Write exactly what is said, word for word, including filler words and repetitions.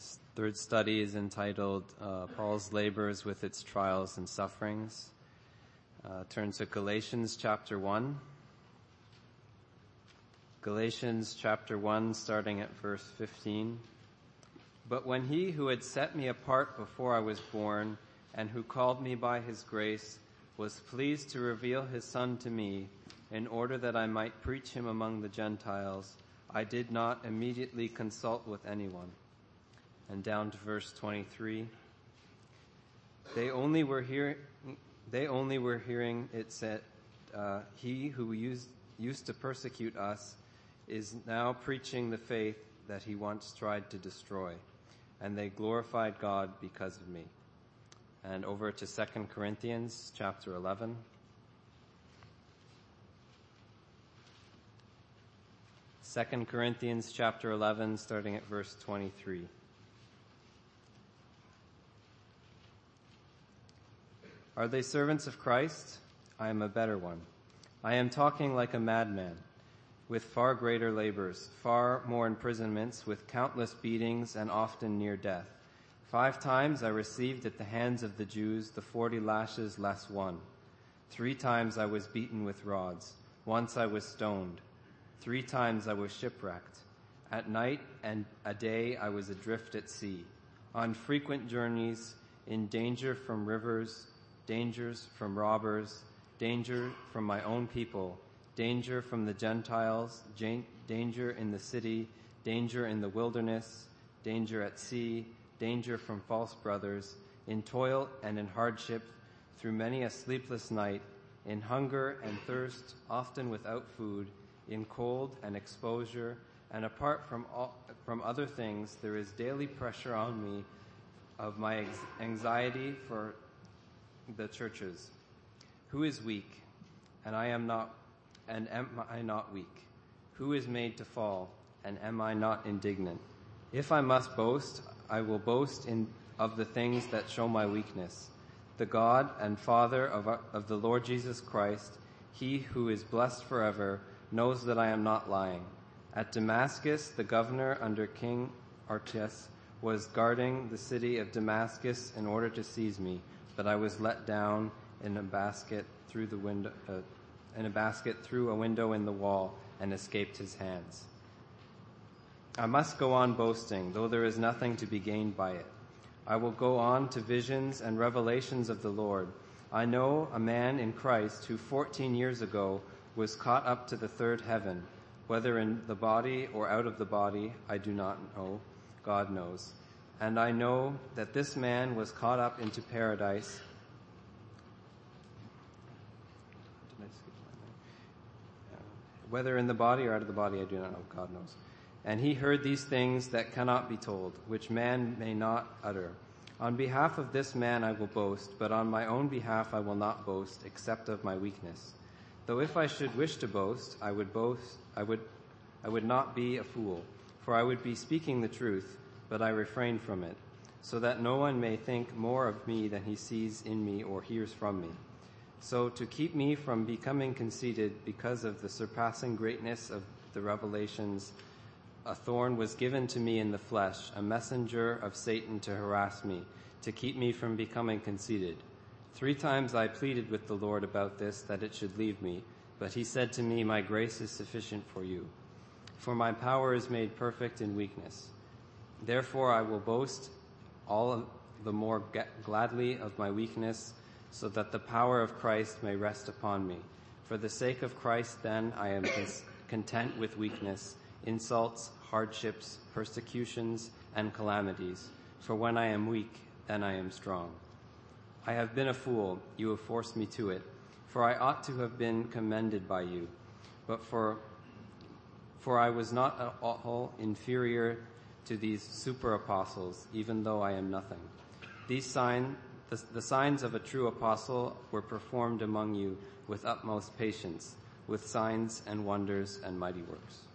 This third study is entitled uh, Paul's Labors with Its Trials and Sufferings. Uh, turn to Galatians chapter one. Galatians chapter one, starting at verse fifteen. But when he who had set me apart before I was born, and who called me by his grace, was pleased to reveal his Son to me, in order that I might preach him among the Gentiles, I did not immediately consult with anyone. And down to verse twenty-three. They only were hearing, they only were hearing it said, uh, he who used, used to persecute us is now preaching the faith that he once tried to destroy. And they glorified God because of me. And over to Second Corinthians chapter eleven. Second Corinthians chapter eleven, starting at verse twenty-three. Are they servants of Christ? I am a better one. I am talking like a madman, with far greater labors, far more imprisonments, with countless beatings, and often near death. Five times I received at the hands of the Jews the forty lashes less one. Three times I was beaten with rods. Once I was stoned. Three times I was shipwrecked. At night and a day I was adrift at sea, on frequent journeys, in danger from rivers, dangers from robbers, danger from my own people, danger from the Gentiles, danger in the city, danger in the wilderness, danger at sea, danger from false brothers, in toil and in hardship, through many a sleepless night, in hunger and thirst, often without food, in cold and exposure, and apart from all, from other things, there is daily pressure on me of my anxiety for the churches. Who is weak, and I am not, and am I not weak? Who is made to fall, and am I not indignant? If I must boast, I will boast in of the things that show my weakness. The God and Father of, our, of the Lord Jesus Christ, he who is blessed forever, knows that I am not lying. At Damascus, the governor under King Archelaus was guarding the city of Damascus in order to seize me, but I was let down in a basket through the window, uh, in a basket through a window in the wall, and escaped his hands. I must go on boasting, though there is nothing to be gained by it. I will go on to visions and revelations of the Lord. I know a man in Christ who fourteen years ago was caught up to the third heaven. Whether in the body or out of the body, I do not know. God knows. And I know that this man was caught up into paradise. Whether in the body or out of the body, I do not know. God knows. And he heard these things that cannot be told, which man may not utter. On behalf of this man I will boast, but on my own behalf I will not boast, except of my weakness. Though if I should wish to boast, I would boast, I would, I would not be a fool, for I would be speaking the truth, but I refrain from it, so that no one may think more of me than he sees in me or hears from me. So to keep me from becoming conceited because of the surpassing greatness of the revelations, a thorn was given to me in the flesh, a messenger of Satan to harass me, to keep me from becoming conceited. Three times I pleaded with the Lord about this, that it should leave me, but he said to me, my grace is sufficient for you, for my power is made perfect in weakness. Therefore I will boast all the more gladly of my weakness, so that the power of Christ may rest upon me. For the sake of Christ, then, I am content with weakness, insults, hardships, persecutions, and calamities. For when I am weak, then I am strong. I have been a fool, you have forced me to it, for I ought to have been commended by you. But for, for I was not at all inferior to these super apostles, even though I am nothing. These sign, the, the signs of a true apostle were performed among you with utmost patience, with signs and wonders and mighty works.